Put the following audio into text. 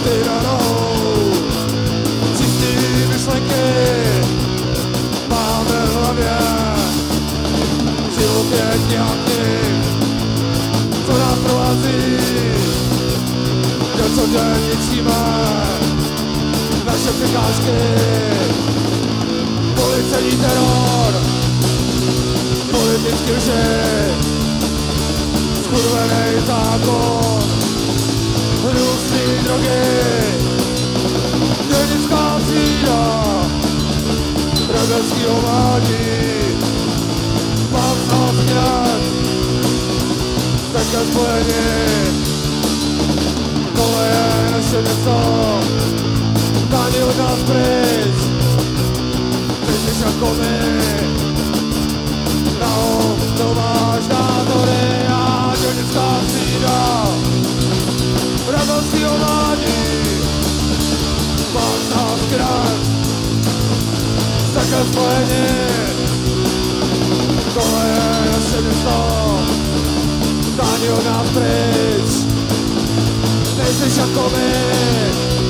prsty na nohou. Čistý myšlenky máme v hlavě. Život je kniha knih, co nás provází. Co den ničíme naše překážky. Policejní teror, politický lži, skurvenej zákon, hnusný drogy, dědická třída, rebelskýho mládí, pásná smět, také spojení. Tohle je naše město, dání od nás pryč. Ty jsi jako my, to máš názory a dědická třída, rebelskýho mládí, pásná skrát, také spojení. Tohle je naše město, dání od nás pryč. Nejseš jako my.